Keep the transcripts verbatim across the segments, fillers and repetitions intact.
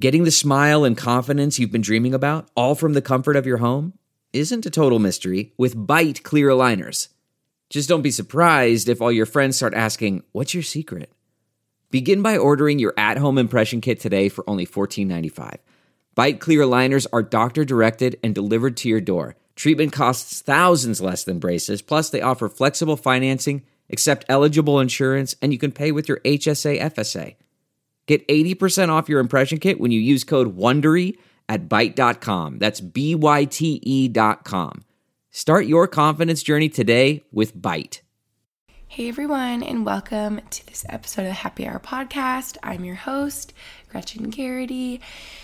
Getting the smile and confidence you've been dreaming about, all from the comfort of your home, isn't a total mystery with Byte clear aligners. Just don't be surprised if all your friends start asking, "What's your secret?" Begin by ordering your at-home impression kit today for only fourteen ninety-five. Byte clear aligners are doctor-directed and delivered to your door. Treatment costs thousands less than braces, plus they offer flexible financing, accept eligible insurance, and you can pay with your H S A F S A. Get eighty percent off your impression kit when you use code WONDERY at byte dot com. That's B Y T E dot com. Start your confidence journey today with Byte. Hey everyone, and welcome to this episode of the Happy Hour Podcast. I'm your host, Gretchen Garrity,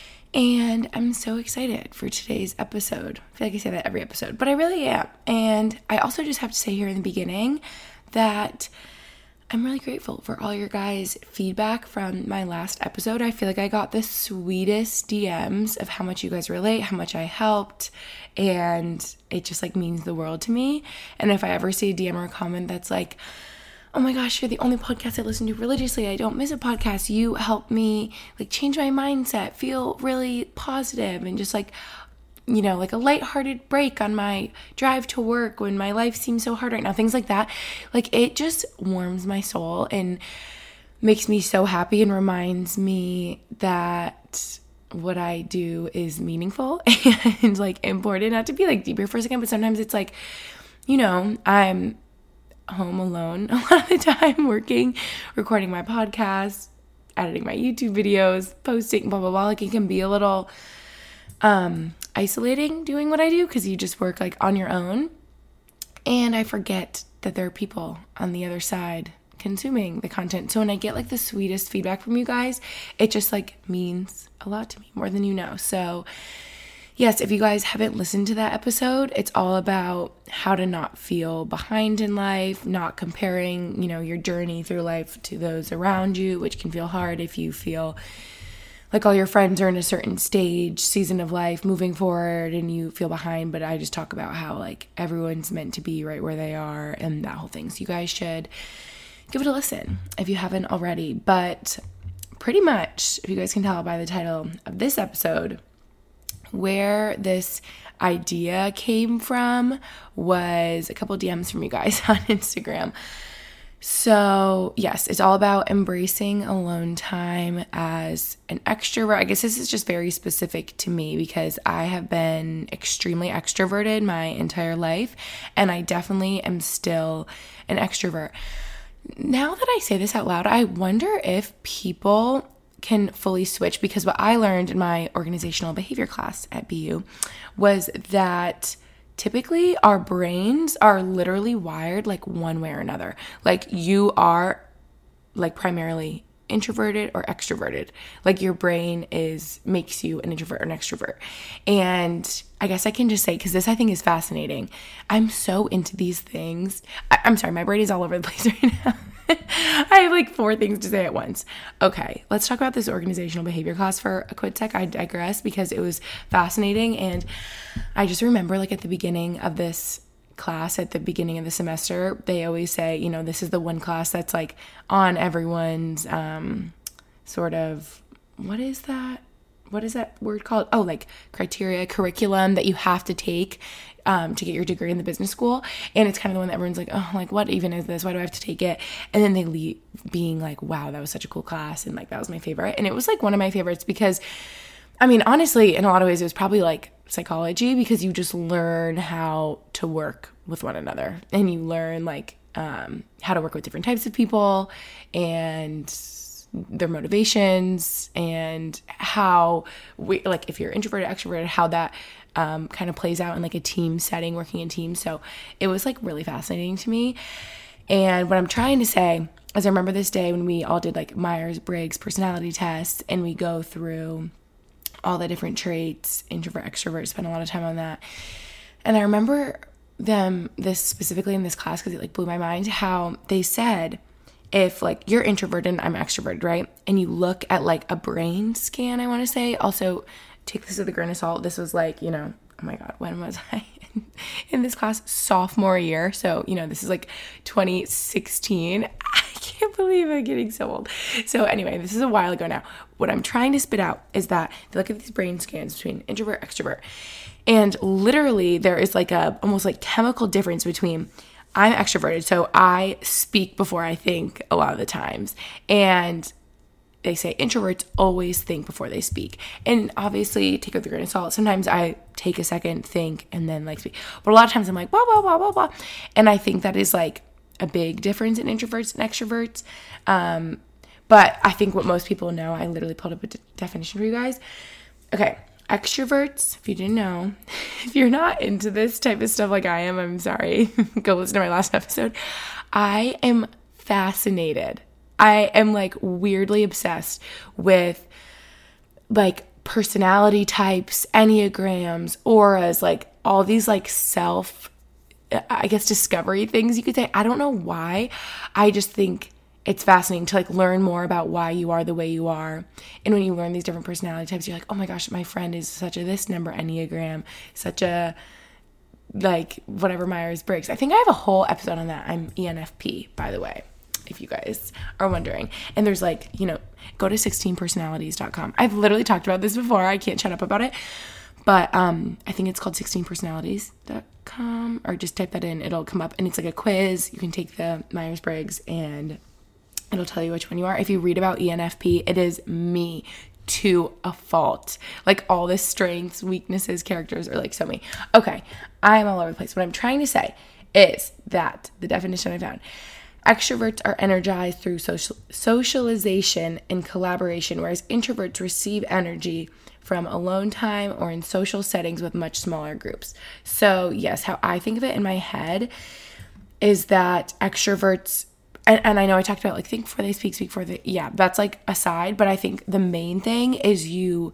and I'm so excited for today's episode. I feel like I say that every episode, but I really am. And I also just have to say here in the beginning that I'm really grateful for all your guys' feedback from my last episode. I feel like I got the sweetest D Ms of how much you guys relate, how much I helped, and it just like means the world to me. And if I ever see a D M or a comment that's like, "Oh my gosh, you're the only podcast I listen to religiously. I don't miss a podcast. You help me like change my mindset, feel really positive, and just like, you know, like a lighthearted break on my drive to work when my life seems so hard right now," things like that. Like, it just warms my soul and makes me so happy and reminds me that what I do is meaningful and like important. Not to be like deeper for a second, but sometimes it's like, you know, I'm home alone a lot of the time, working, recording my podcast, editing my YouTube videos, posting, blah, blah, blah. Like, it can be a little um, isolating doing what I do because you just work like on your own. And I forget that there are people on the other side consuming the content. So when I get like the sweetest feedback from you guys, it just like means a lot to me, more than you know. So yes, if you guys haven't listened to that episode, it's all about how to not feel behind in life, not comparing, you know, your journey through life to those around you, which can feel hard if you feel like all your friends are in a certain stage, season of life, moving forward, and you feel behind. But I just talk about how like everyone's meant to be right where they are and that whole thing. So you guys should give it a listen if you haven't already. But pretty much, if you guys can tell by the title of this episode, where this idea came from was a couple D Ms from you guys on Instagram. So yes, it's all about embracing alone time as an extrovert. I guess this is just very specific to me because I have been extremely extroverted my entire life, and I definitely am still an extrovert. Now that I say this out loud, I wonder if people can fully switch, because what I learned in my organizational behavior class at B U was that typically our brains are literally wired like one way or another. Like, you are like primarily introverted or extroverted. Like, your brain is makes you an introvert or an extrovert. And I guess I can just say, because this I think is fascinating, I'm so into these things. I, I'm sorry, my brain is all over the place right now. I have like four things to say at once. Okay, let's talk about this organizational behavior class for a quick sec. I digress because it was fascinating. And I just remember like at the beginning of this class, at the beginning of the semester, they always say, you know, this is the one class that's like on everyone's um, sort of, what is that? What is that word called? Oh, like criteria, curriculum that you have to take um, to get your degree in the business school. And it's kind of the one that everyone's like, oh, like, what even is this? Why do I have to take it? And then they leave being like, wow, that was such a cool class. And like, that was my favorite. And it was like one of my favorites because, I mean, honestly, in a lot of ways, it was probably like psychology, because you just learn how to work with one another, and you learn like um, how to work with different types of people and their motivations, and how we, like, if you're introverted, extroverted, how that um, kind of plays out in like a team setting, working in teams. So it was like really fascinating to me. And what I'm trying to say is, I remember this day when we all did like Myers-Briggs personality tests, and we go through all the different traits, introvert, extrovert, spend a lot of time on that. And I remember them, this specifically in this class, because it like blew my mind, how they said, if like you're introverted and I'm extroverted, right? And you look at like a brain scan, I want to say, also take this with a grain of salt. This was like, you know, oh my God, when was I in this class? Sophomore year. So, you know, this is like twenty sixteen. I can't believe I'm getting so old. So anyway, this is a while ago now. What I'm trying to spit out is that they look at these brain scans between introvert, extrovert, and literally there is like a almost like chemical difference between I'm extroverted, so I speak before I think a lot of the times, and they say introverts always think before they speak. And obviously, take it with a grain of salt. Sometimes I take a second, think, and then like speak. But a lot of times I'm like, blah, blah, blah, blah, blah. And I think that is like a big difference in introverts and extroverts. Um, but I think what most people know, I literally pulled up a d- definition for you guys. Okay, extroverts, if you didn't know, if you're not into this type of stuff like I am, I'm sorry. Go listen to my last episode. I am fascinated. I am like weirdly obsessed with like personality types, enneagrams, auras, like all these like self, I guess, discovery things you could say. I don't know why. I just think it's fascinating to like learn more about why you are the way you are. And when you learn these different personality types, you're like, oh my gosh, my friend is such a this number enneagram, such a like whatever Myers-Briggs. I think I have a whole episode on that. I'm E N F P, by the way, if you guys are wondering. And there's like, you know, go to sixteen personalities dot com. I've literally talked about this before. I can't shut up about it. But um, I think it's called sixteen personalities dot com, or just type that in. It'll come up, and it's like a quiz. You can take the Myers-Briggs, and it'll tell you which one you are. If you read about E N F P, it is me to a fault. Like all the strengths, weaknesses, characters are like so me. Okay, I'm all over the place. What I'm trying to say is that the definition I found: extroverts are energized through social socialization and collaboration, whereas introverts receive energy from alone time or in social settings with much smaller groups. So yes, how I think of it in my head is that extroverts, and, and I know I talked about like think before they speak, speak before they, yeah, that's like aside, but I think the main thing is you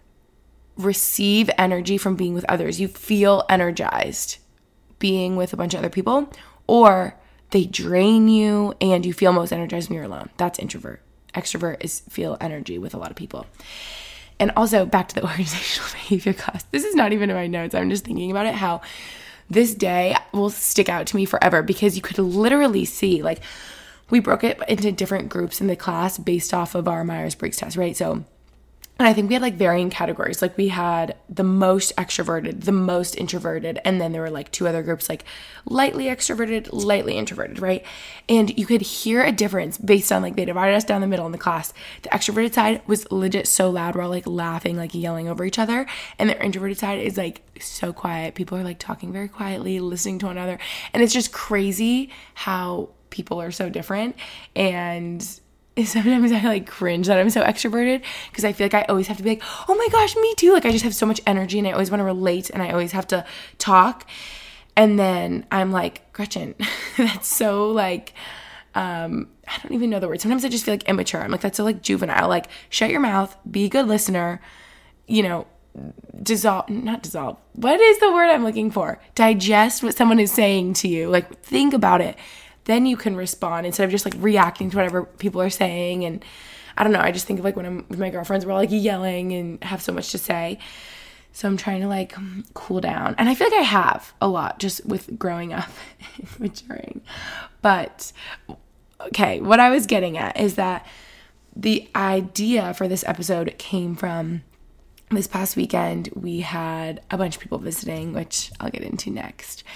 receive energy from being with others. You feel energized being with a bunch of other people, or they drain you and you feel most energized when you're alone. That's introvert. Extrovert is feel energy with a lot of people. And also back to the organizational behavior class. This is not even in my notes. I'm just thinking about it, how this day will stick out to me forever, because you could literally see, like, we broke it into different groups in the class based off of our Myers-Briggs test, right? So, and I think we had like varying categories. Like we had the most extroverted, the most introverted, and then there were like two other groups, like lightly extroverted, lightly introverted, right? And you could hear a difference based on like they divided us down the middle in the class. The extroverted side was legit so loud, we're all like laughing, like yelling over each other. And the introverted side is like so quiet. People are like talking very quietly, listening to one another. And it's just crazy how people are so different. And sometimes I like cringe that I'm so extroverted, because I feel like I always have to be like, oh my gosh, me too. Like I just have so much energy and I always want to relate and I always have to talk. And then I'm like, Gretchen, that's so like, um, I don't even know the word. Sometimes I just feel like immature. I'm like, that's so like juvenile. Like shut your mouth, be a good listener, you know, dissolve, not dissolve. What is the word I'm looking for? Digest what someone is saying to you. Like think about it. Then you can respond instead of just like reacting to whatever people are saying. And I don't know, I just think of like when I'm with my girlfriends, we're all like yelling and have so much to say. So I'm trying to like cool down. And I feel like I have a lot just with growing up and maturing. But okay, what I was getting at is that the idea for this episode came from this past weekend. We had a bunch of people visiting, which I'll get into next.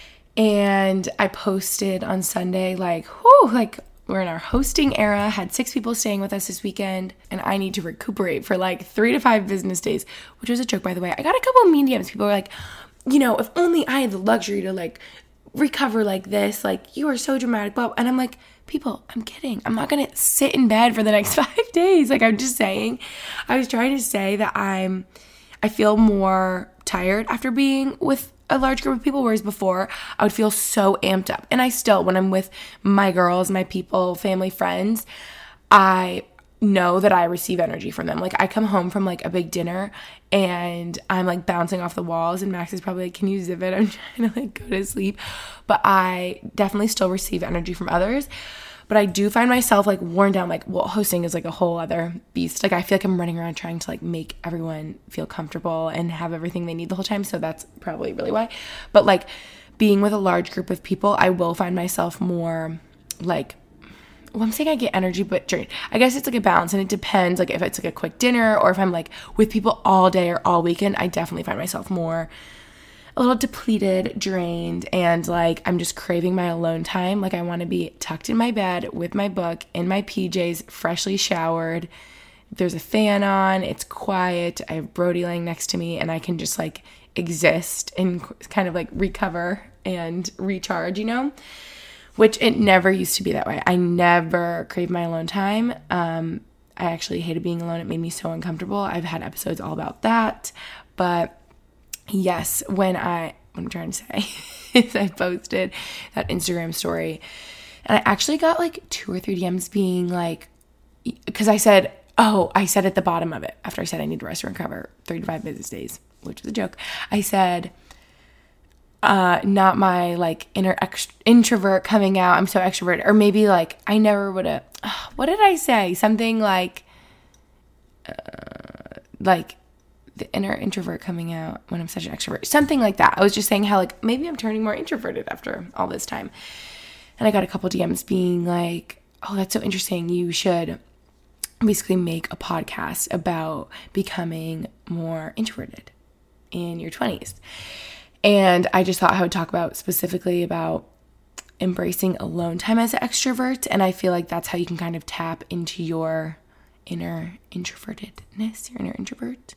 And I posted on Sunday, like, whoo, like we're in our hosting era, had six people staying with us this weekend, and I need to recuperate for like three to five business days, which was a joke, by the way. I got a couple of mean D Ms. People were like, you know, if only I had the luxury to like recover like this, like you are so dramatic, blah. And I'm like, people, I'm kidding. I'm not going to sit in bed for the next five days. Like I'm just saying, I was trying to say that I'm, I feel more tired after being with a large group of people, whereas before I would feel so amped up. And I still, when I'm with my girls, my people, family, friends, I know that I receive energy from them. Like I come home from like a big dinner and I'm like bouncing off the walls, and Max is probably like, can you zip it? I'm trying to like go to sleep. But I definitely still receive energy from others. But I do find myself like worn down. Like, well, hosting is like a whole other beast. Like I feel like I'm running around trying to like make everyone feel comfortable and have everything they need the whole time. So that's probably really why. But like being with a large group of people, I will find myself more like, well, I'm saying I get energy, but drained. I guess it's like a balance, and it depends. Like if it's like a quick dinner or if I'm like with people all day or all weekend, I definitely find myself more a little depleted, drained, and like I'm just craving my alone time. Like I want to be tucked in my bed with my book, in my P Js, freshly showered. There's a fan on, it's quiet. I have Brody laying next to me, and I can just like exist and kind of like recover and recharge, you know? Which it never used to be that way. I never craved my alone time. Um, I actually hated being alone. It made me so uncomfortable. I've had episodes all about that. But yes, when I, what I'm trying to say is I posted that Instagram story, and I actually got like two or three D Ms being like, because I said, oh, I said at the bottom of it, after I said I need to rest and recover, three to five business days, which was a joke. I said, Uh, not my like inner ext- introvert coming out. I'm so extroverted. Or maybe like I never would have. Uh, what did I say? Something like, uh, like the inner introvert coming out when I'm such an extrovert. Something like that. I was just saying how like maybe I'm turning more introverted after all this time. And I got a couple D Ms being like, "Oh, that's so interesting. You should basically make a podcast about becoming more introverted in your twenties." And I just thought I would talk about specifically about embracing alone time as an extrovert. And I feel like that's how you can kind of tap into your inner introvertedness, your inner introvert.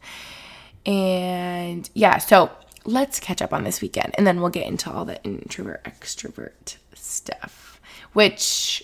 And yeah, so let's catch up on this weekend. And then we'll get into all the introvert, extrovert stuff, which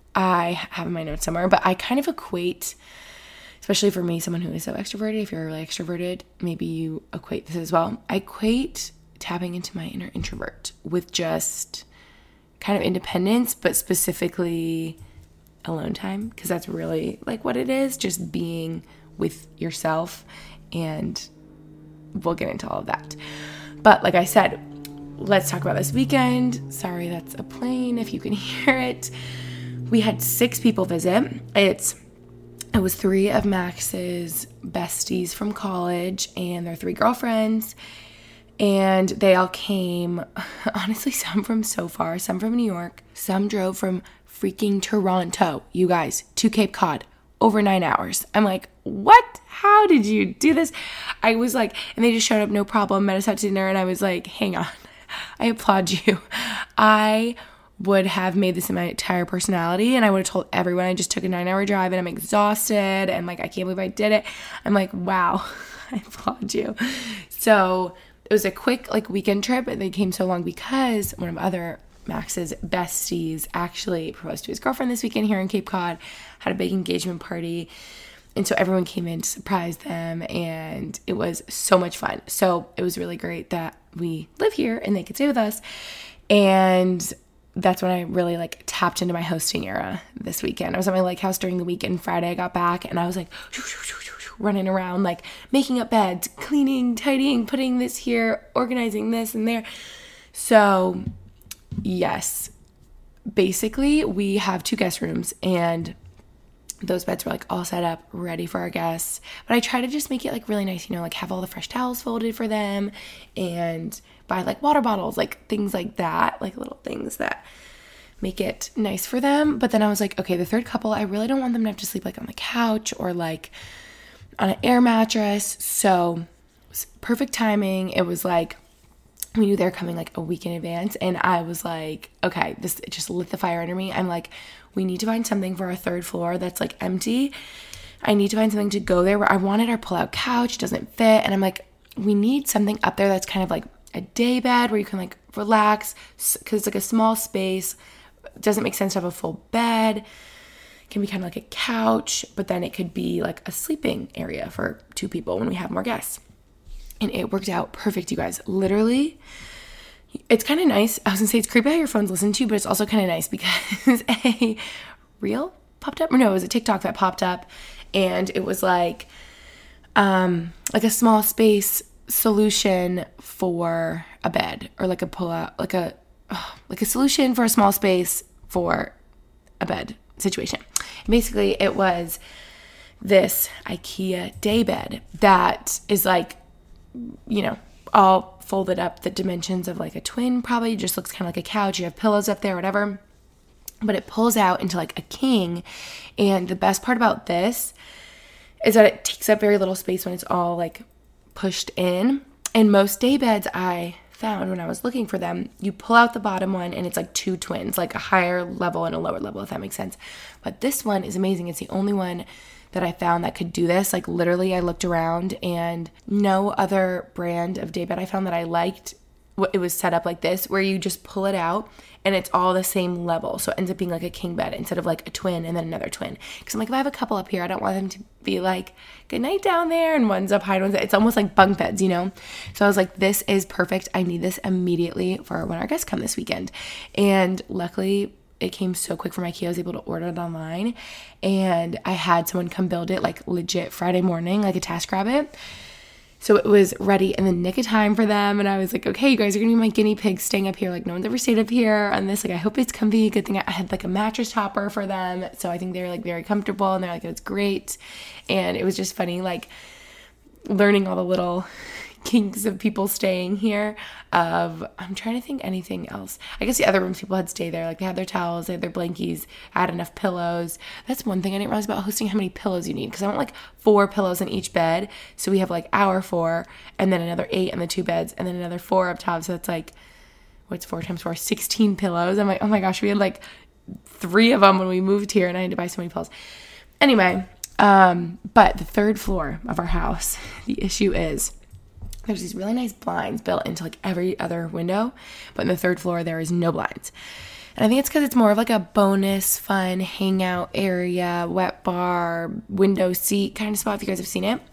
I have in my notes somewhere. But I kind of equate, especially for me, someone who is so extroverted, if you're really extroverted, maybe you equate this as well. I equate tapping into my inner introvert with just kind of independence, but specifically alone time, because that's really like what it is, just being with yourself. And we'll get into all of that. But like I said, let's talk about this weekend. Sorry, that's a plane if you can hear it. We had six people visit. It's It was three of Max's besties from college and their three girlfriends. And they all came, honestly, some from so far, some from New York, some drove from freaking Toronto, you guys, to Cape Cod, over nine hours. I'm like, what? How did you do this? I was like, and they just showed up, no problem, met us out to dinner, and I was like, hang on, I applaud you. I would have made this in my entire personality, and I would have told everyone I just took a nine-hour drive, and I'm exhausted, and like, I can't believe I did it. I'm like, wow, I applaud you. So it was a quick like weekend trip, and they came so long because one of other Max's besties actually proposed to his girlfriend this weekend here in Cape Cod, had a big engagement party. And so everyone came in to surprise them, and it was so much fun. So it was really great that we live here and they could stay with us. And that's when I really like tapped into my hosting era this weekend. I was at my lake house during the week, and Friday I got back and I was like running around, like making up beds, cleaning, tidying, putting this here, organizing this and there. So yes, basically we have two guest rooms, and those beds were like all set up, ready for our guests. But I try to just make it like really nice, you know, like have all the fresh towels folded for them, and buy like water bottles, like things like that, like little things that make it nice for them. But then I was like, okay, the third couple, I really don't want them to have to sleep like on the couch or like on an air mattress. So it was perfect timing. It was like, we knew they were coming like a week in advance, and I was like, okay, this it just lit the fire under me. I'm like, we need to find something for our third floor that's like empty. I need to find something to go there where I wanted our pull-out couch, doesn't fit. And I'm like, we need something up there that's kind of like a day bed where you can like relax, because it's like a small space. It doesn't make sense to have a full bed. It can be kind of like a couch, but then it could be like a sleeping area for two people when we have more guests. And it worked out perfect, you guys. Literally, it's kind of nice. I was gonna say it's creepy how your phone's listened to, but it's also kind of nice because a reel popped up. Or no, it was a TikTok that popped up, and it was like, um, like a small space solution for a bed, or like a pull out, like a, oh, like a solution for a small space for a bed situation. And basically, it was this IKEA day bed that is like, you know, all folded up the dimensions of like a twin, probably just looks kind of like a couch. You have pillows up there, whatever. but it pulls out into like a king. And the best part about this is that it takes up very little space when it's all like pushed in. And most day beds I found when I was looking for them, you pull out the bottom one and it's like two twins, like a higher level and a lower level, if that makes sense. But this one is amazing. It's the only one that I found that could do this. Like literally I looked around and no other brand of daybed I found that I liked, it was set up like this, where you just pull it out and it's all the same level. So it ends up being like a king bed instead of like a twin and then another twin. Because I'm like, if I have a couple up here, I don't want them to be like, good night down there, and one's up high and one's up. It's almost like bunk beds, you know? So I was like, this is perfect. I need this immediately for when our guests come this weekend. And luckily it came so quick from IKEA. I was able to order it online and I had someone come build it like legit Friday morning, like a TaskRabbit. So it was ready in the nick of time for them. And I was like, okay, you guys are going to be my guinea pigs staying up here. Like no one's ever stayed up here on this. Like I hope it's comfy. Good thing I had like a mattress topper for them. So I think they were like very comfortable and they're like, it's great. And it was just funny, like learning all the little kinks of people staying here. Of I'm trying to think anything else. I guess the other rooms people had stayed there. Like they had their towels, they had their blankies, had enough pillows. That's one thing I didn't realize about hosting, how many pillows you need. Because I want like four pillows in each bed. So we have like our four and then another eight in the two beds and then another four up top. So that's like, what's four times four? sixteen pillows. I'm like, oh my gosh, we had like three of them when we moved here and I had to buy so many pillows. Anyway, um, but the third floor of our house, the issue is there's these really nice blinds built into like every other window, but in the third floor there is no blinds. And I think it's because it's more of like a bonus, fun, hangout area, wet bar, window seat kind of spot, if you guys have seen it.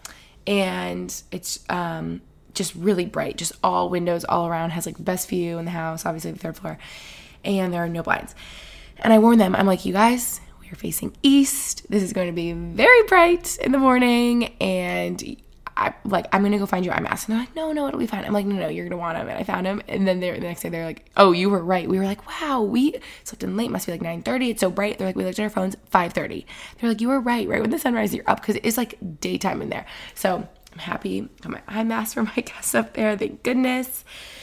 And it's um, just really bright, just all windows all around, has like the best view in the house, obviously the third floor, and there are no blinds. And I warned them, I'm like, you guys, we are facing east. This is going to be very bright in the morning, and I, like, I'm going to go find your eye mask. And they're like, no, no, it'll be fine. I'm like, no, no, you're going to want them. And I found them. And then the next day, they're like, oh, you were right. We were like, wow, we slept in late. Must be like nine thirty. It's so bright. They're like, we looked at our phones, five thirty. They're like, you were right. Right when the sun rises, you're up. Because it is like daytime in there. So I'm happy. Got my eye mask for my guests up there. Thank goodness.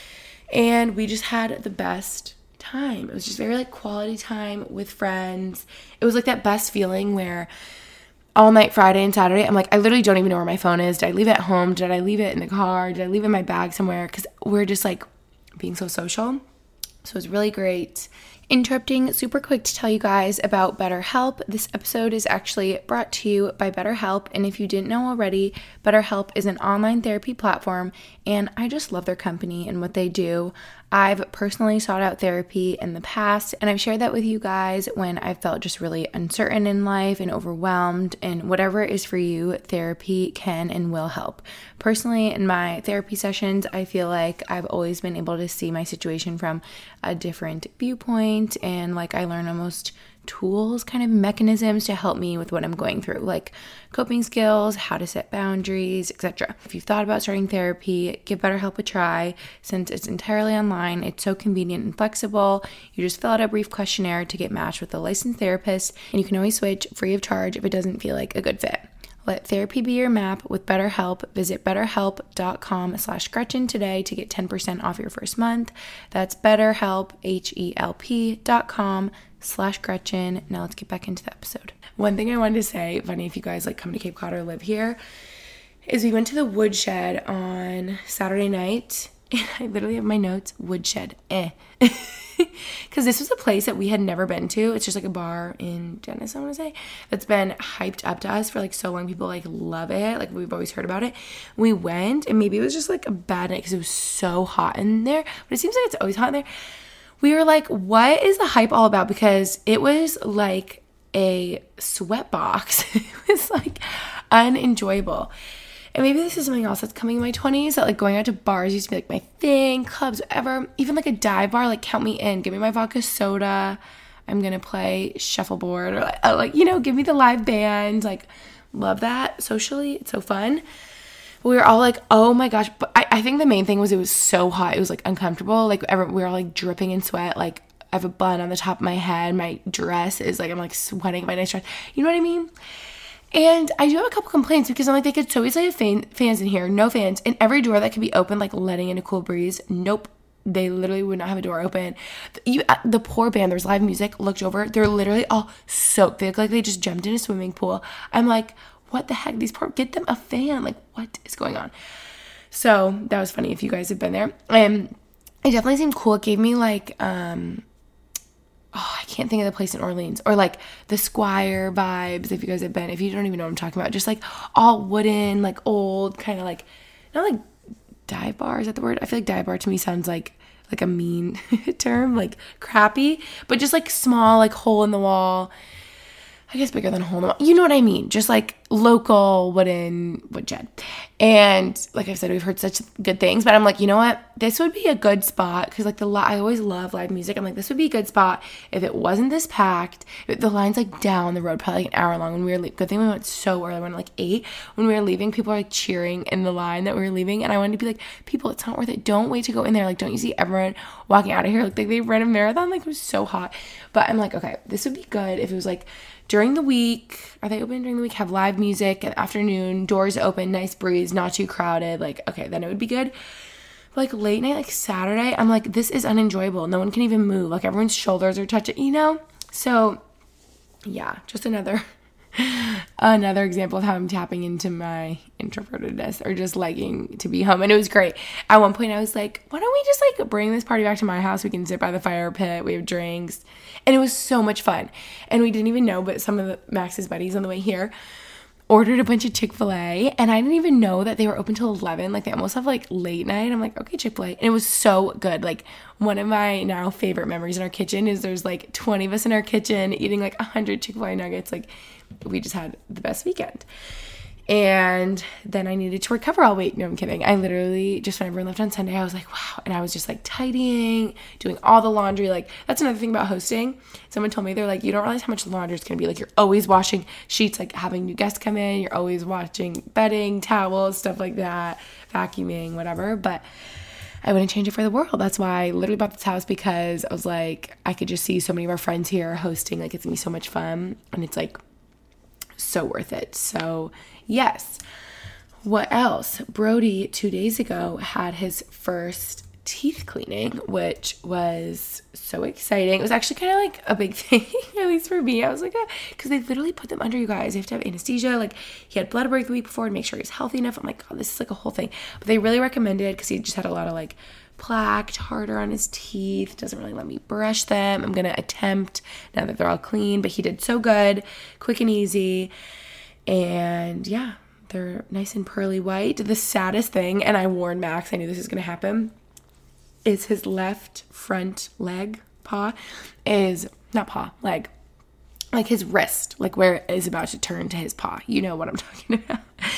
And we just had the best time. It was just very like quality time with friends. It was like that best feeling where all night Friday and Saturday, I'm like, I literally don't even know where my phone is. Did I leave it at home? Did I leave it in the car? Did I leave it in my bag somewhere? Because we're just like being so social. So it was really great. Interrupting super quick to tell you guys about BetterHelp. This episode is actually brought to you by BetterHelp. And if you didn't know already, BetterHelp is an online therapy platform. And I just love their company and what they do. I've personally sought out therapy in the past, and I've shared that with you guys when I felt just really uncertain in life and overwhelmed, and whatever it is for you, therapy can and will help. Personally, in my therapy sessions, I feel like I've always been able to see my situation from a different viewpoint, and like I learn almost tools, kind of mechanisms to help me with what I'm going through, like coping skills, how to set boundaries, et cetera. If you've thought about starting therapy, give BetterHelp a try. Since it's entirely online, it's so convenient and flexible. You just fill out a brief questionnaire to get matched with a licensed therapist, and you can always switch free of charge if it doesn't feel like a good fit. Let therapy be your map with BetterHelp. Visit betterhelp.com slash Gretchen today to get ten percent off your first month. That's BetterHelp, H-E-L-P dot com slash Gretchen. Now let's get back into the episode. One thing I wanted to say, funny if you guys like come to Cape Cod or live here, is we went to the Woodshed on Saturday night. And I literally have my notes, Woodshed, eh. Because this was a place that we had never been to. It's just like a bar in Dennis, I want to say, that's been hyped up to us for like so long. People like love it. Like we've always heard about it. We went, and maybe it was just like a bad night because it was so hot in there. But it seems like it's always hot in there. We were like, what is the hype all about? Because it was like a sweat box. It was like unenjoyable. And maybe this is something else that's coming in my twenties, that like going out to bars used to be like my thing, clubs, whatever. Even like a dive bar, like count me in. Give me my vodka soda. I'm going to play shuffleboard, or like, like, you know, give me the live band. Like, love that socially. It's so fun. But we were all like, oh my gosh. But I, I think the main thing was it was so hot. It was like uncomfortable. Like ever, we were all like dripping in sweat. Like I have a bun on the top of my head. My dress is like, I'm like sweating my nice dress. You know what I mean? And I do have a couple complaints because I'm like, they could so easily have fan, fans in here. No fans. And every door that could be open, like letting in a cool breeze. Nope. They literally would not have a door open. You, the poor band, there's live music, looked over, they're literally all soaked. They look like they just jumped in a swimming pool. I'm like, what the heck? These poor, get them a fan. Like, what is going on? So that was funny if you guys have been there. And it definitely seemed cool. It gave me like, um, oh, I can't think of the place in Orleans, or like the Squire vibes. If you guys have been, if you don't even know what I'm talking about, just like all wooden, like old, kind of like, not like dive bar. Is that the word? I feel like dive bar to me sounds like, like a mean term, like crappy, but just like small, like hole in the wall. I guess bigger than a hole in the wall. You know what I mean? Just like local wooden wood shed. And like I said, we've heard such good things, but I'm like, you know what? This would be a good spot because like the li- I always love live music. I'm like, this would be a good spot if it wasn't this packed. If the line's like down the road, probably like an hour long. When we were leaving, good thing we went so early, we went like eight. When we were leaving, people were like cheering in the line that we were leaving, and I wanted to be like, people, it's not worth it. Don't wait to go in there. Like, don't you see everyone walking out of here like, like they ran a marathon? Like, it was so hot. But I'm like, okay, this would be good if it was like during the week. Are they open during the week? Have live music at afternoon, doors open, nice breeze, not too crowded. Like, okay, then it would be good. But like late night, like Saturday, I'm like, this is unenjoyable. No one can even move. Like everyone's shoulders are touching, you know? So yeah, just another another example of how I'm tapping into my introvertedness or just liking to be home. And it was great. At one point I was like, why don't we just like bring this party back to my house? We can sit by the fire pit. We have drinks. And it was so much fun. And we didn't even know, but some of the, Max's buddies on the way here ordered a bunch of Chick-fil-A, and I didn't even know that they were open till eleven. Like they almost have like late night. I'm like, okay, Chick-fil-A. And it was so good. Like one of my now favorite memories in our kitchen is there's like twenty of us in our kitchen eating like one hundred Chick-fil-A nuggets. Like we just had the best weekend. And then I needed to recover all week. No, I'm kidding. I literally, just when everyone left on Sunday, I was like, wow. And I was just like tidying, doing all the laundry. Like, that's another thing about hosting. Someone told me, they're like, you don't realize how much laundry it's going to be. Like, you're always washing sheets, like having new guests come in. You're always washing bedding, towels, stuff like that, vacuuming, whatever. But I wouldn't change it for the world. That's why I literally bought this house, because I was like, I could just see so many of our friends here hosting. Like, it's going to be so much fun. And it's like so worth it. So yes. What else? Brody two days ago had his first teeth cleaning, which was so exciting. It was actually kind of like a big thing, at least for me. I was like, because oh, they literally put them under, you guys. You have to have anesthesia. Like, he had blood work the week before to make sure he was healthy enough. I'm like, God, this is like a whole thing. But they really recommended, because he just had a lot of like plaque, tartar on his teeth. Doesn't really let me brush them. I'm going to attempt now that they're all clean. But he did so good, quick and easy. And yeah, they're nice and pearly white. The saddest thing, and I warned Max, I knew this was going to happen, is his left front leg, paw, is, not paw, leg, like his wrist, like where it is about to turn to his paw. You know what I'm talking about.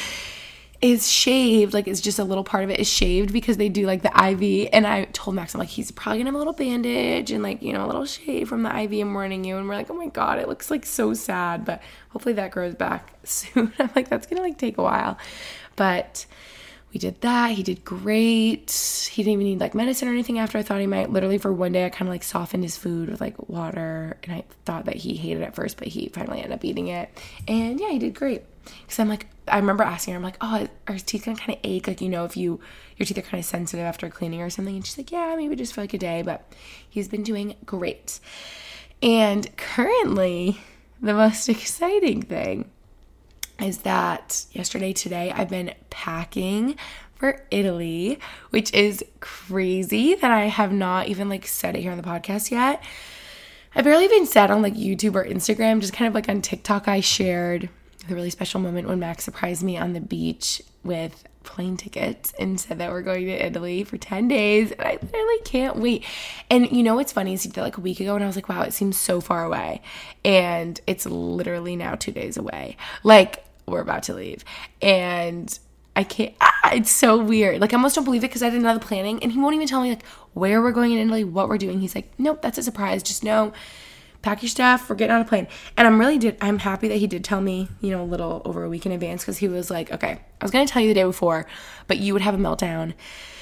Is shaved, like it's just a little part of it is shaved because they do like the I V. And I told Max, I'm like, he's probably gonna have a little bandage and like, you know, a little shave from the I V. I'm warning you. And we're like, oh my God, it looks like so sad, but hopefully that grows back soon. I'm like, that's gonna like take a while. But we did that. He did great. He didn't even need like medicine or anything after. I thought he might. Literally for one day I kind of like softened his food with like water, and I thought that he hated it at first, but he finally ended up eating it. And yeah, he did great. Because I'm like, I remember asking her, I'm like, oh, are his teeth gonna kind of ache? Like, you know, if you, your teeth are kind of sensitive after cleaning or something. And she's like, yeah, maybe just for like a day, but he's been doing great. And currently, the most exciting thing is that yesterday, today, I've been packing for Italy, which is crazy that I have not even like said it here on the podcast yet. I barely even said on like YouTube or Instagram, just kind of like on TikTok, I shared the really special moment when Max surprised me on the beach with plane tickets and said that we're going to Italy for ten days. And I literally can't wait. And you know what's funny is he did that like a week ago, and I was like, wow, it seems so far away. And it's literally now two days away. Like, we're about to leave. And I can't, ah, it's so weird. Like, I almost don't believe it because I did another planning, and he won't even tell me like where we're going in Italy, what we're doing. He's like, nope, that's a surprise. Just know, pack your stuff, we're getting on a plane. And I'm really did I'm happy that he did tell me, you know, a little over a week in advance, because he was like, okay, I was gonna tell you the day before, but you would have a meltdown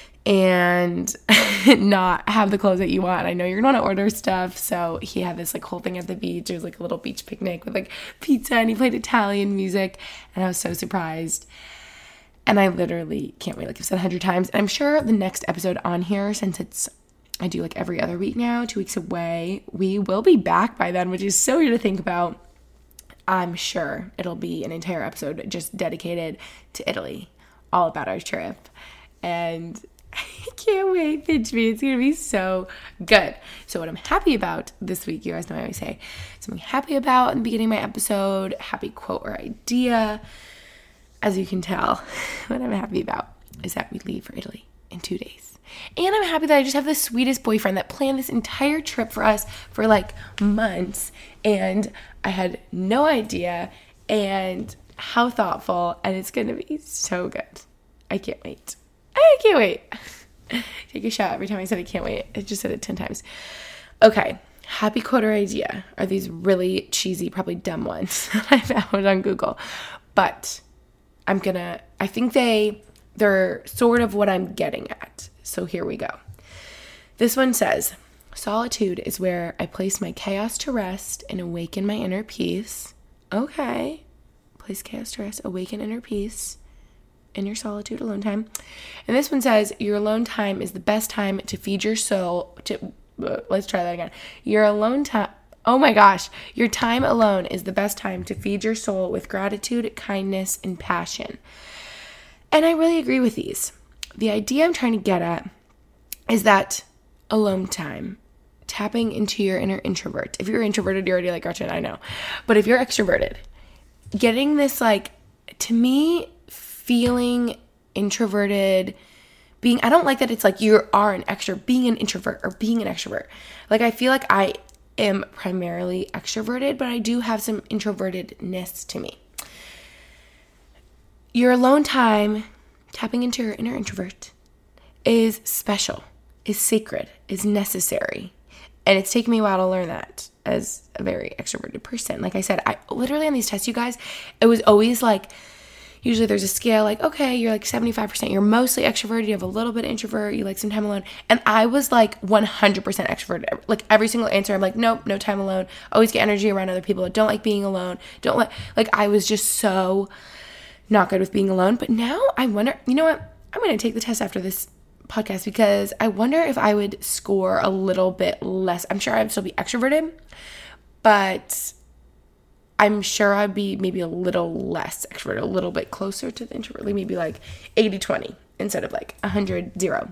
and not have the clothes that you want. I know you're gonna want to order stuff. So he had this like whole thing at the beach. It was like a little beach picnic with like pizza, and he played Italian music, and I was so surprised. And I literally can't wait. Like I've said a hundred times, and I'm sure the next episode on here, since it's I do like every other week now, two weeks away. We will be back by then, which is so weird to think about. I'm sure it'll be an entire episode just dedicated to Italy, all about our trip. And I can't wait, pinch me. It's going to be so good. So what I'm happy about this week, you guys know I always say, something happy about in the beginning of my episode, happy quote or idea. As you can tell, what I'm happy about is that we leave for Italy in two days. And I'm happy that I just have the sweetest boyfriend that planned this entire trip for us for like months. And I had no idea. And how thoughtful. And it's going to be so good. I can't wait. I can't wait. Take a shot every time I said I can't wait. I just said it ten times. Okay. Happy quote or idea are these really cheesy, probably dumb ones that I found on Google. But I'm going to, I think they, they're sort of what I'm getting at. So here we go. This one says, solitude is where I place my chaos to rest and awaken my inner peace. Okay. Place chaos to rest, awaken inner peace in your solitude, alone time. And this one says, your alone time is the best time to feed your soul. To, uh, let's try that again. Your alone time. Oh my gosh. Your time alone is the best time to feed your soul with gratitude, kindness, and passion. And I really agree with these. The idea I'm trying to get at is that alone time, tapping into your inner introvert. If you're introverted, you're already like, Gretchen, I know. But if you're extroverted, getting this, like, to me, feeling introverted, being, I don't like that it's like you are an extrovert, being an introvert or being an extrovert. Like, I feel like I am primarily extroverted, but I do have some introvertedness to me. Your alone time, tapping into your inner introvert, is special, is sacred, is necessary. And it's taken me a while to learn that as a very extroverted person. Like I said, I literally on these tests, you guys, it was always like, usually there's a scale like, okay, you're like seventy-five percent. You're mostly extroverted. You have a little bit introvert. You like some time alone. And I was like one hundred percent extroverted. Like every single answer, I'm like, nope, no time alone. Always get energy around other people. Don't like being alone. Don't like, like I was just so not good with being alone. But now I wonder, you know what? I'm going to take the test after this podcast because I wonder if I would score a little bit less. I'm sure I'd still be extroverted, but I'm sure I'd be maybe a little less extroverted, a little bit closer to the introvert, like maybe like eighty twenty instead of like one hundred zero.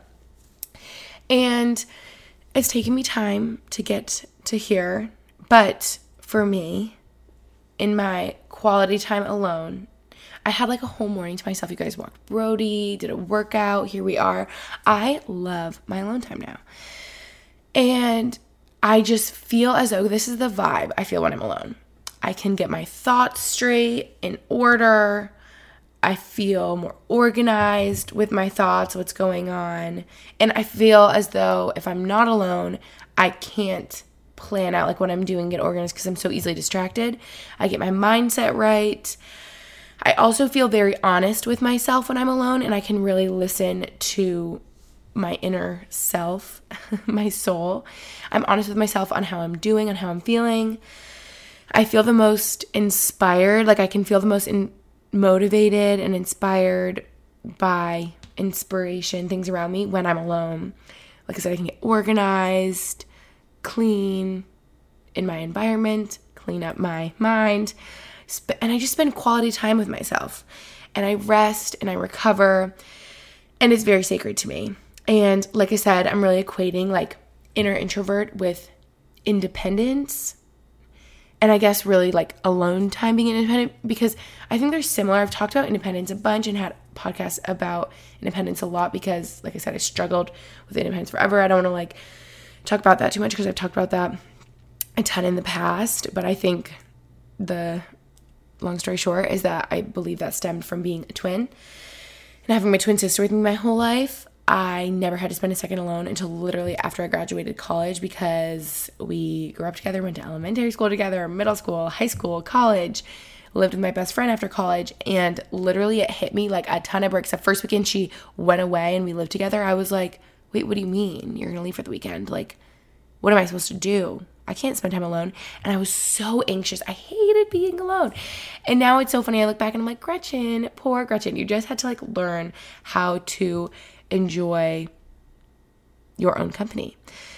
And it's taken me time to get to here, but for me, in my quality time alone, I had like a whole morning to myself. You guys walked Brody, did a workout. Here we are. I love my alone time now. And I just feel as though this is the vibe I feel when I'm alone. I can get my thoughts straight, in order. I feel more organized with my thoughts, what's going on. And I feel as though if I'm not alone, I can't plan out like what I'm doing, get organized because I'm so easily distracted. I get my mindset right. I also feel very honest with myself when I'm alone, and I can really listen to my inner self, my soul. I'm honest with myself on how I'm doing, on how I'm feeling. I feel the most inspired, like I can feel the most in- motivated and inspired by inspiration, things around me when I'm alone. Like I said, I can get organized, clean in my environment, clean up my mind. And I just spend quality time with myself, and I rest and I recover, and it's very sacred to me. And like I said, I'm really equating like inner introvert with independence, and I guess really like alone time being independent, because I think they're similar. I've talked about independence a bunch and had podcasts about independence a lot because, like I said, I struggled with independence forever. I don't want to like talk about that too much because I've talked about that a ton in the past, but I think the long story short is that I believe that stemmed from being a twin and having my twin sister with me my whole life. I never had to spend a second alone until literally after I graduated college, because we grew up together, went to elementary school together, middle school, high school, college, lived with my best friend after college, and literally it hit me like a ton of bricks. The first weekend she went away and we lived together, I was like, wait, what do you mean? You're going to leave for the weekend? Like, what am I supposed to do? I can't spend time alone. And I was so anxious. I hated being alone. And now it's so funny. I look back and I'm like, Gretchen, poor Gretchen. You just had to like learn how to enjoy your own company.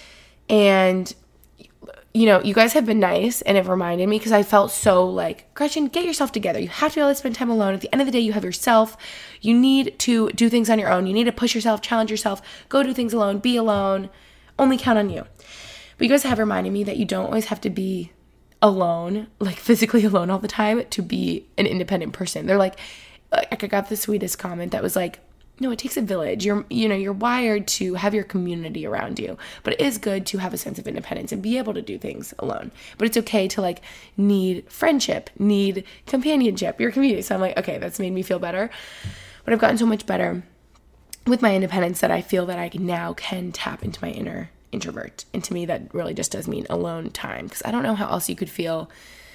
And you know, you guys have been nice and it reminded me because I felt so like, Gretchen, get yourself together. You have to be able to spend time alone. At the end of the day, you have yourself. You need to do things on your own. You need to push yourself, challenge yourself, go do things alone, be alone, only count on you. But you guys have reminded me that you don't always have to be alone, like physically alone all the time to be an independent person. They're like, like I got the sweetest comment that was like, no, it takes a village. You're, you know, you're wired to have your community around you, but it is good to have a sense of independence and be able to do things alone. But it's okay to like need friendship, need companionship, your community. So I'm like, okay, that's made me feel better. But I've gotten so much better with my independence that I feel that I now can tap into my inner introvert. And to me, that really just does mean alone time, because I don't know how else you could feel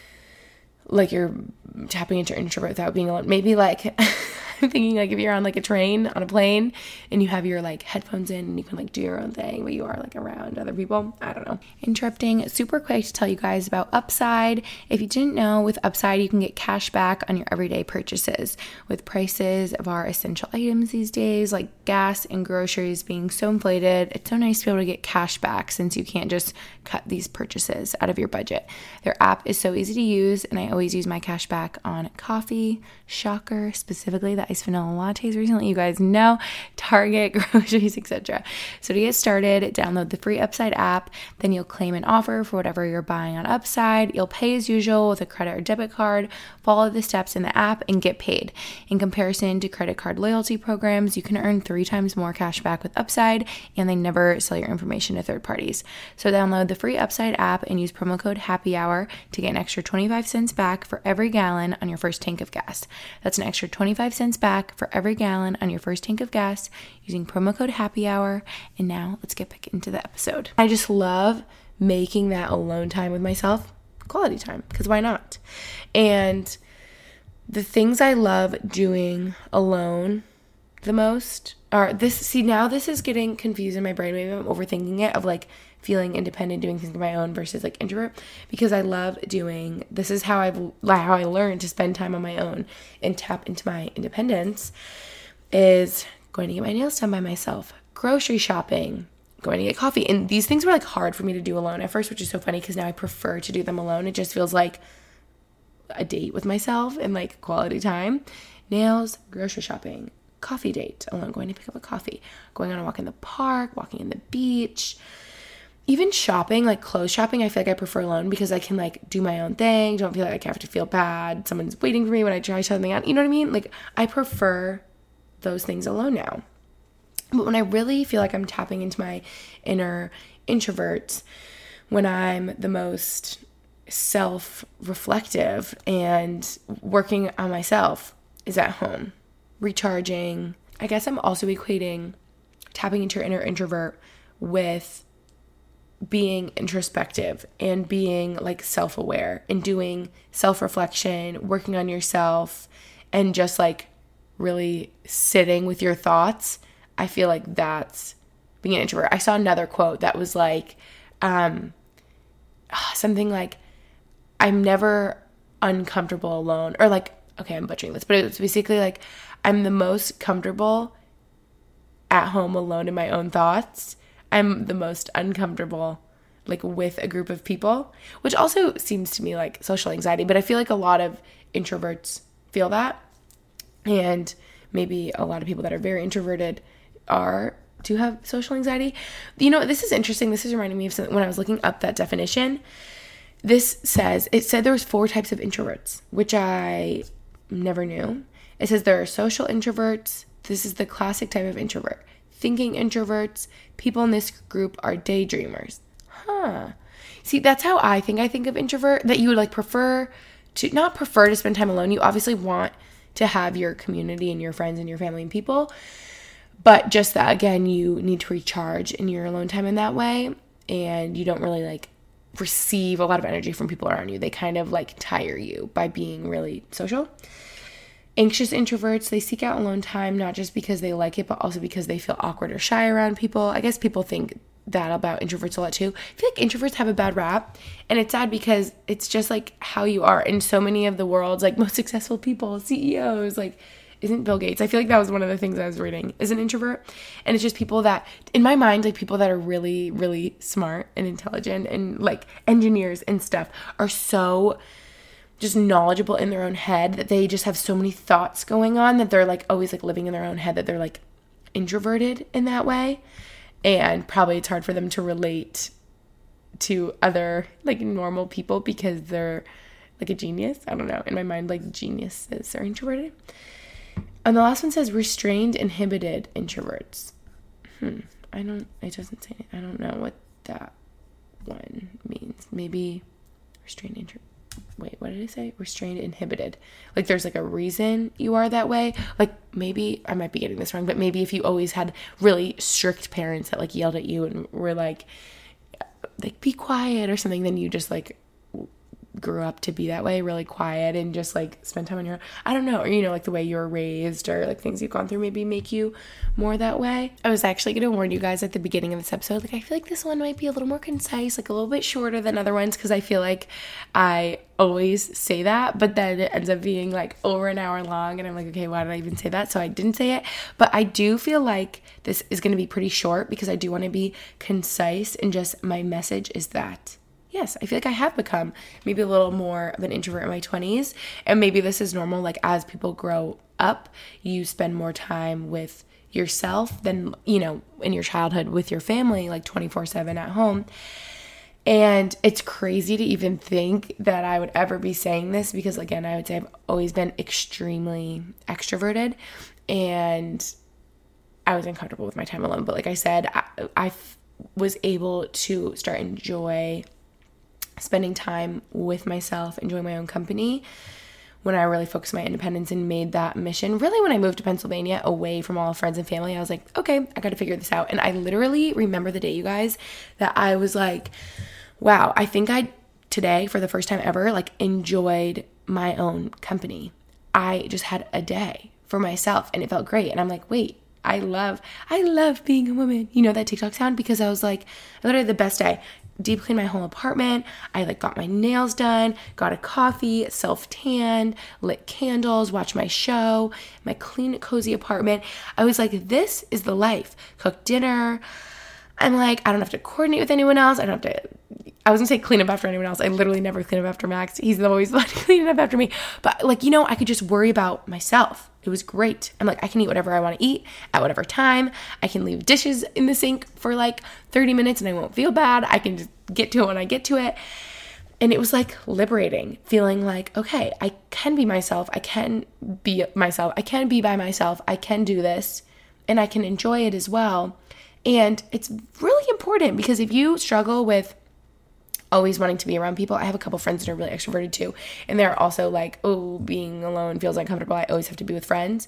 like you're tapping into your introvert without being alone. Maybe like I'm thinking like if you're on like a train, on a plane, and you have your like headphones in and you can like do your own thing, but you are like around other people. I don't know. Interrupting super quick to tell you guys about Upside. If you didn't know, with Upside, you can get cash back on your everyday purchases. With prices of our essential items these days, like gas and groceries being so inflated, it's so nice to be able to get cash back since you can't just cut these purchases out of your budget. Their app is so easy to use, and I always use my cash back on coffee, Shocker, specifically the iced vanilla lattes recently, you guys know, Target, groceries, et cetera. So to get started, download the free Upside app, then you'll claim an offer for whatever you're buying on Upside. You'll pay as usual with a credit or debit card, follow the steps in the app, and get paid. In comparison to credit card loyalty programs, you can earn three times more cash back with Upside, and they never sell your information to third parties. So download the free Upside app and use promo code HAPPYHOUR to get an extra twenty-five cents back for every gallon on your first tank of gas. That's an extra twenty-five cents back for every gallon on your first tank of gas using promo code HAPPYHOUR. And now let's get back into the episode. I just love making that alone time with myself quality time, because why not? And the things I love doing alone the most are this. See, now this is getting confused in my brain. Maybe I'm overthinking it, of like feeling independent, doing things on my own versus like introvert, because I love doing, this is how I've, how I learned to spend time on my own and tap into my independence, is going to get my nails done by myself, grocery shopping, going to get coffee. And these things were like hard for me to do alone at first, which is so funny because now I prefer to do them alone. It just feels like a date with myself and like quality time. Nails, grocery shopping, coffee date alone, going to pick up a coffee, going on a walk in the park, walking in the beach. Even shopping, like clothes shopping, I feel like I prefer alone because I can like do my own thing. Don't feel like I have to feel bad. Someone's waiting for me when I try something out. You know what I mean? Like I prefer those things alone now. But when I really feel like I'm tapping into my inner introvert, when I'm the most self-reflective and working on myself, is at home, recharging. I guess I'm also equating tapping into your inner introvert with being introspective and being like self-aware and doing self-reflection, working on yourself, and just like really sitting with your thoughts. I feel like that's being an introvert. I saw another quote that was like um something like, I'm never uncomfortable alone, or like, okay, I'm butchering this, but it's basically like, I'm the most comfortable at home alone in my own thoughts. I'm the most uncomfortable like with a group of people, which also seems to me like social anxiety, but I feel like a lot of introverts feel that, and maybe a lot of people that are very introverted are do have social anxiety. You know, this is interesting. This is reminding me of something when I was looking up that definition. This says, it said there was four types of introverts, which I never knew. It says there are social introverts. This is the classic type of introvert. Thinking introverts. People in this group are daydreamers. Huh. See, that's how I think I think of introvert, that you would like prefer to, not prefer to spend time alone. You obviously want to have your community and your friends and your family and people, but just that, again, you need to recharge in your alone time in that way, and you don't really like receive a lot of energy from people around you. They kind of like tire you by being really social. Anxious introverts, they seek out alone time, not just because they like it, but also because they feel awkward or shy around people. I guess people think that about introverts a lot too. I feel like introverts have a bad rap, and it's sad because it's just like how you are. And so many of the world's like most successful people, C E Os, like isn't Bill Gates, I feel like that was one of the things I was reading, is an introvert. And it's just people that, in my mind, like people that are really, really smart and intelligent and like engineers and stuff are so just knowledgeable in their own head that they just have so many thoughts going on that they're like always like living in their own head, that they're like introverted in that way. And probably it's hard for them to relate to other like normal people because they're like a genius. I don't know. In my mind, like geniuses are introverted. And the last one says restrained, inhibited introverts. Hmm. I don't, it doesn't say, I don't know what that one means. Maybe restrained, intro, wait, what did I say? Restrained, inhibited. Like there's like a reason you are that way. Like maybe, I might be getting this wrong, but maybe if you always had really strict parents that like yelled at you and were like, like be quiet or something, then you just like grew up to be that way, really quiet and just like spend time on your own. I don't know, or you know, like the way you were raised or like things you've gone through maybe make you more that way. I was actually going to warn you guys at the beginning of this episode, like I feel like this one might be a little more concise, like a little bit shorter than other ones, because I feel like I always say that, but then it ends up being like over an hour long and I'm like, okay, why did I even say that? So I didn't say it, but I do feel like this is going to be pretty short because I do want to be concise, and just my message is that yes, I feel like I have become maybe a little more of an introvert in my twenties, and maybe this is normal. Like as people grow up, you spend more time with yourself than, you know, in your childhood with your family, like twenty-four seven at home. And it's crazy to even think that I would ever be saying this because, again, I would say I've always been extremely extroverted and I was uncomfortable with my time alone. But like I said, I, I f- was able to start enjoy spending time with myself, enjoying my own company when I really focused my independence and made that mission. Really, when I moved to Pennsylvania away from all friends and family, I was like, okay, I got to figure this out. And I literally remember the day, you guys, that I was like, wow, I think I today, for the first time ever, like enjoyed my own company. I just had a day for myself and it felt great. And I'm like, wait, I love, I love being a woman. You know that TikTok sound? Because I was like, I literally had the best day. Deep cleaned my whole apartment. I like got my nails done, got a coffee, self-tanned, lit candles, watched my show, my clean, cozy apartment. I was like, this is the life. Cook dinner. I'm like, I don't have to coordinate with anyone else. I don't have to, I was gonna say clean up after anyone else. I literally never clean up after Max. He's always the one cleaning up after me. But like, you know, I could just worry about myself. It was great. I'm like, I can eat whatever I want to eat at whatever time. I can leave dishes in the sink for like thirty minutes and I won't feel bad. I can just get to it when I get to it. And it was like liberating, feeling like, okay, I can be myself. I can be myself. I can be by myself. I can do this and I can enjoy it as well. And it's really important because if you struggle with always wanting to be around people, I have a couple friends that are really extroverted too, and they're also like, oh, being alone feels uncomfortable. I always have to be with friends.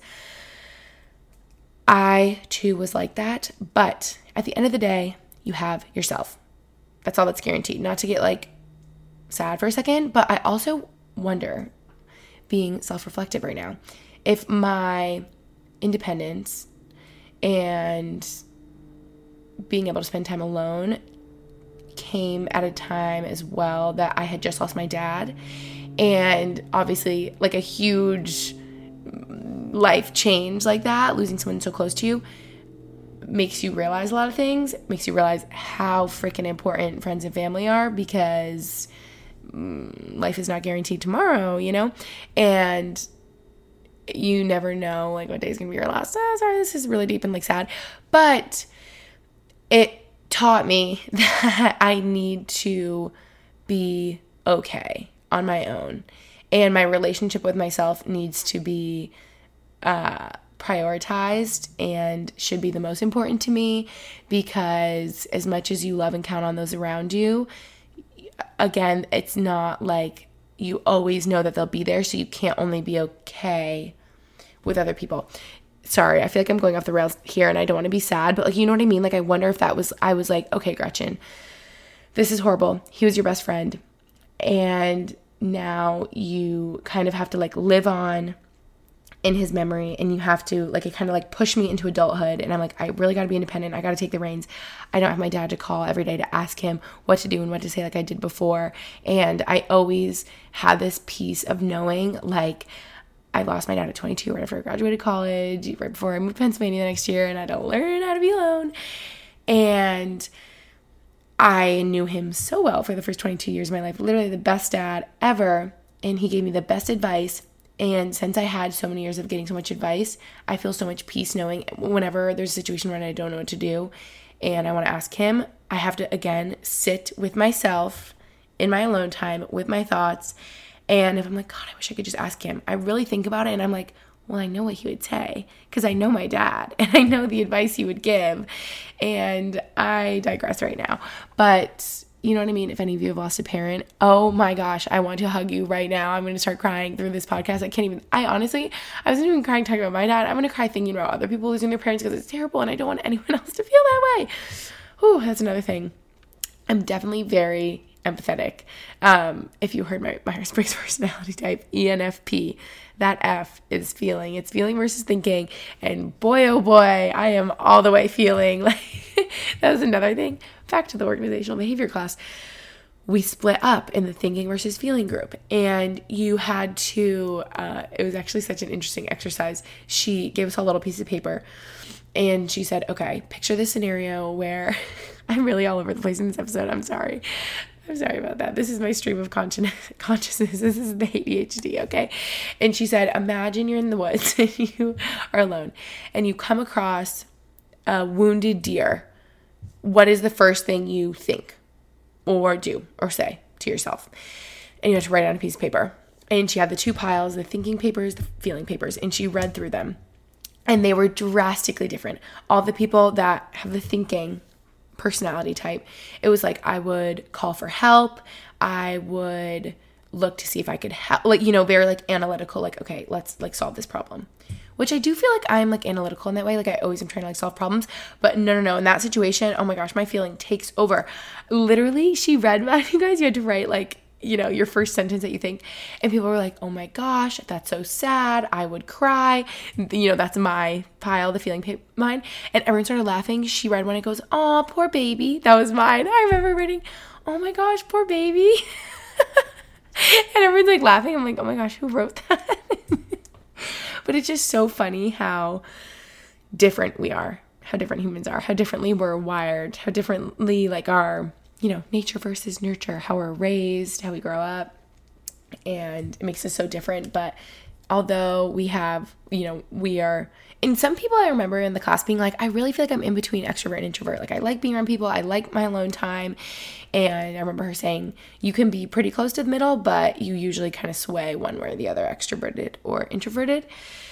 I too was like that, but at the end of the day, you have yourself. That's all that's guaranteed. Not to get like sad for a second, but I also wonder, being self-reflective right now, if my independence and being able to spend time alone came at a time as well that I had just lost my dad, and obviously like a huge life change like that, losing someone so close to you makes you realize a lot of things, makes you realize how freaking important friends and family are, because life is not guaranteed tomorrow, you know, and you never know like what day is gonna be your last. Oh, sorry, this is really deep and like sad, but it taught me that I need to be okay on my own, and my relationship with myself needs to be uh, prioritized and should be the most important to me, because as much as you love and count on those around you, again, it's not like you always know that they'll be there, so you can't only be okay with other people. Sorry, I feel like I'm going off the rails here and I don't want to be sad, but like, you know what I mean? Like, I wonder if that was, I was like, okay, Gretchen, this is horrible. He was your best friend. And now you kind of have to like live on in his memory, and you have to like, it kind of like push me into adulthood. And I'm like, I really got to be independent. I got to take the reins. I don't have my dad to call every day to ask him what to do and what to say like I did before. And I always had this piece of knowing like, I lost my dad at twenty-two right after I graduated college, right before I moved to Pennsylvania the next year, and I had to learn how to be alone. And I knew him so well for the first twenty-two years of my life, literally the best dad ever, and he gave me the best advice. And since I had so many years of getting so much advice, I feel so much peace knowing whenever there's a situation where I don't know what to do and I want to ask him, I have to, again, sit with myself in my alone time with my thoughts. And if I'm like, God, I wish I could just ask him, I really think about it and I'm like, well, I know what he would say because I know my dad and I know the advice he would give. And I digress right now. But you know what I mean? If any of you have lost a parent, oh my gosh, I want to hug you right now. I'm going to start crying through this podcast. I can't even, I honestly, I wasn't even crying talking about my dad. I'm going to cry thinking about other people losing their parents because it's terrible and I don't want anyone else to feel that way. Whew, that's another thing. I'm definitely very empathetic. Um, if you heard my Myers-Briggs personality type, E N F P, that F is feeling. It's feeling versus thinking. And boy, oh boy, I am all the way feeling. Like that was another thing. Back to the organizational behavior class. We split up in the thinking versus feeling group. And you had to, uh, it was actually such an interesting exercise. She gave us a little piece of paper. And she said, okay, picture this scenario where I'm really all over the place in this episode. I'm sorry. I'm sorry about that. This is my stream of consciousness. consciousness. This is the A D H D, okay? And she said, imagine you're in the woods and you are alone and you come across a wounded deer. What is the first thing you think or do or say to yourself? And you have to write it on a piece of paper. And she had the two piles, the thinking papers, the feeling papers, and she read through them. And they were drastically different. All the people that have the thinking personality type, it was like I would call for help. I would look to see if I could help. Like, you know, very like analytical, like, okay, let's like solve this problem. Which I do feel like I'm like analytical in that way. Like I always am trying to like solve problems. But no, no, no. In that situation, oh my gosh, my feeling takes over. Literally, she read mine, you guys. You had to write like, you know, your first sentence that you think. And people were like, oh my gosh, that's so sad. I would cry. You know, that's my pile, the feeling pa- mine. And everyone started laughing. She read one and goes, oh, poor baby. That was mine. I remember reading, oh my gosh, poor baby. And everyone's like laughing. I'm like, oh my gosh, who wrote that? But it's just so funny how different we are, how different humans are, how differently we're wired, how differently like our, you know, nature versus nurture, how we're raised, how we grow up, and it makes us so different. But although we have, you know, we are, and some people I remember in the class being like, I really feel like I'm in between extrovert and introvert. Like I like being around people. I like my alone time. And I remember her saying, you can be pretty close to the middle, but you usually kind of sway one way or the other, extroverted or introverted.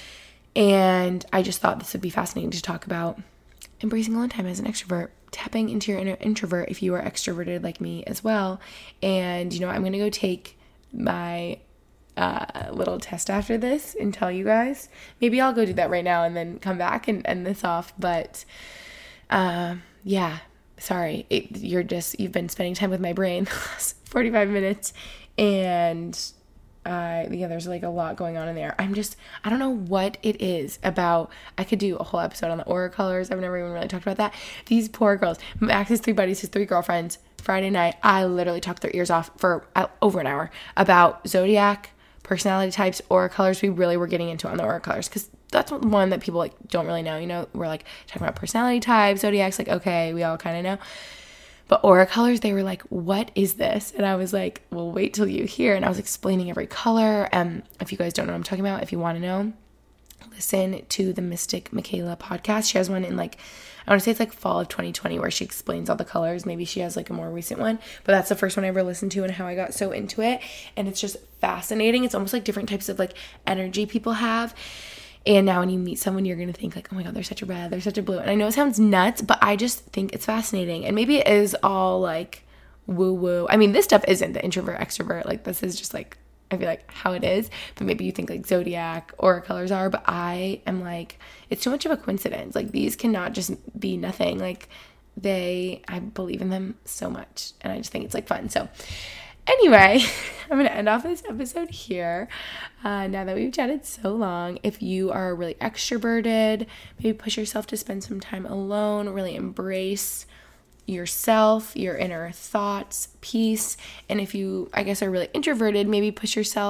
And I just thought this would be fascinating to talk about embracing alone time as an extrovert, tapping into your inner introvert if you are extroverted like me as well. And, you know, I'm going to go take my uh, little test after this and tell you guys. Maybe I'll go do that right now and then come back and end this off. But uh, yeah, sorry. It, you're just, you've been spending time with my brain the last forty-five minutes. And Uh, yeah, there's like a lot going on in there. I'm just, I don't know what it is about. I could do a whole episode on the aura colors. I've never even really talked about that. These poor girls, Max's three buddies, his three girlfriends, Friday night, I literally talked their ears off for uh, over an hour about zodiac, personality types, aura colors. We really were getting into on the aura colors because that's one that people like don't really know. You know, we're like talking about personality types, zodiacs, like, okay, we all kind of know. But aura colors, they were like, what is this? And I was like, well, wait till you hear. And I was explaining every color. And if you guys don't know what I'm talking about, if you want to know, listen to the Mystic Michaela podcast. She has one in like, I want to say it's like fall of twenty twenty where she explains all the colors. Maybe she has like a more recent one. But that's the first one I ever listened to and how I got so into it. And it's just fascinating. It's almost like different types of like energy people have. And now when you meet someone, you're going to think like, oh my God, they're such a red, they're such a blue. And I know it sounds nuts, but I just think it's fascinating. And maybe it is all like woo woo. I mean, this stuff isn't the introvert, extrovert. Like this is just like, I feel like how it is. But maybe you think like zodiac aura colors are. But I am like, it's too much of a coincidence. Like these cannot just be nothing. Like they, I believe in them so much. And I just think it's like fun. So anyway, I'm going to end off this episode here. Uh, now that we've chatted so long, if you are really extroverted, maybe push yourself to spend some time alone, really embrace yourself, your inner thoughts, peace. And if you, I guess, are really introverted, maybe push yourself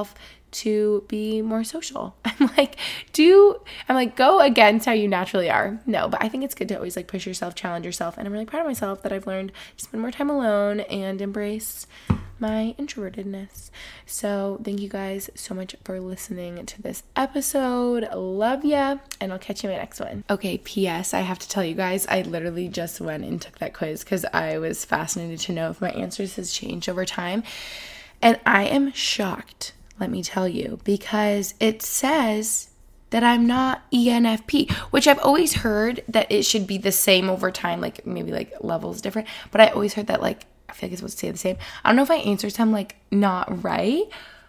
to be more social. I'm like, do, I'm like, go against how you naturally are. No, but I think it's good to always like push yourself, challenge yourself. And I'm really proud of myself that I've learned to spend more time alone and embrace my introvertedness. So thank you guys so much for listening to this episode. Love ya. And I'll catch you in my next one. Okay, P S I have to tell you guys, I literally just went and took that quiz because I was fascinated to know if my answers has changed over time. And I am shocked, let me tell you, because it says that I'm not E N F P, which I've always heard that it should be the same over time, like maybe like levels different, but I always heard that like, I feel like it's supposed to stay the same. I don't know if I answered some like not right,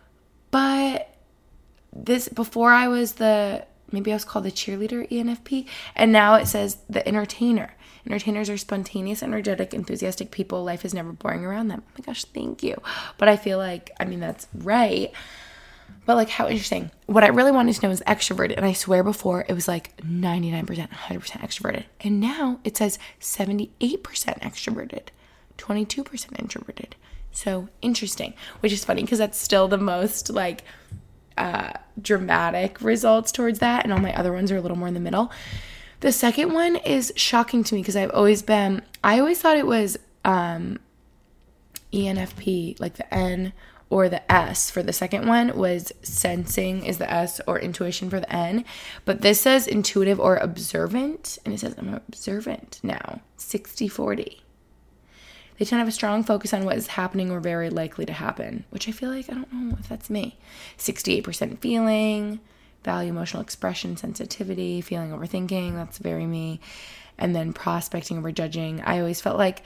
but this, before I was the, maybe I was called the cheerleader E N F P, and now it says the entertainer. Entertainers are spontaneous, energetic, enthusiastic people. Life is never boring around them. Oh my gosh, thank you. But I feel like, I mean, that's right. But like, how interesting. What I really wanted to know is extroverted. And I swear before it was like ninety-nine percent, one hundred percent extroverted. And now it says seventy-eight percent extroverted, twenty-two percent introverted. So interesting, which is funny because that's still the most like uh, dramatic results towards that. And all my other ones are a little more in the middle. The second one is shocking to me because I've always been, I always thought it was um, E N F P, like the N or the S for the second one was sensing is the S or intuition for the N. But this says intuitive or observant, and it says I'm observant now, sixty forty. They tend to have a strong focus on what is happening or very likely to happen, which I feel like, I don't know if that's me. sixty-eight percent feeling, value emotional expression, sensitivity, feeling, overthinking, that's very me. And then prospecting over judging. I always felt like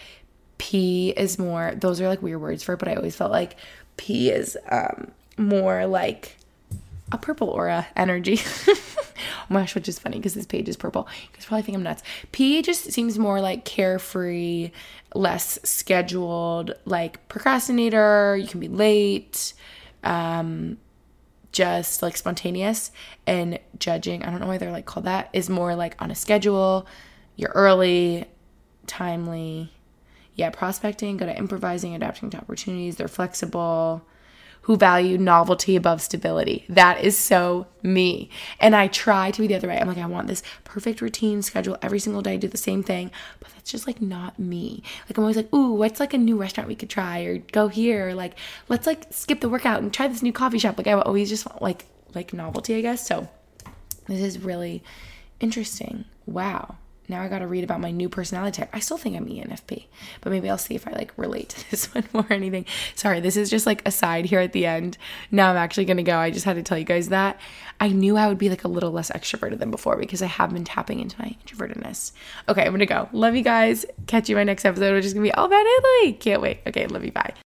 P is more, those are like weird words for it, but I always felt like P is um, more like a purple aura energy. Oh my gosh, which is funny because this page is purple. You guys probably think I'm nuts. P just seems more like carefree, less scheduled, like procrastinator. You can be late. Um, just like spontaneous. And judging, I don't know why they're like called that, is more like on a schedule. You're early, timely. Yeah, prospecting, good at improvising, adapting to opportunities. They're flexible, who value novelty above stability. That is so me. And I try to be the other way. I'm like, I want this perfect routine schedule every single day, do the same thing. But that's just like not me. Like I'm always like, ooh, what's like a new restaurant we could try or go here? Or like, let's like skip the workout and try this new coffee shop. Like I always just want like, like novelty, I guess. So this is really interesting. Wow. Now I got to read about my new personality type. I still think I'm E N F P, but maybe I'll see if I like relate to this one more or anything. Sorry, this is just like a side here at the end. Now I'm actually going to go. I just had to tell you guys that. I knew I would be like a little less extroverted than before because I have been tapping into my introvertedness. Okay, I'm going to go. Love you guys. Catch you in my next episode, which is going to be all about Italy. Can't wait. Okay, love you. Bye.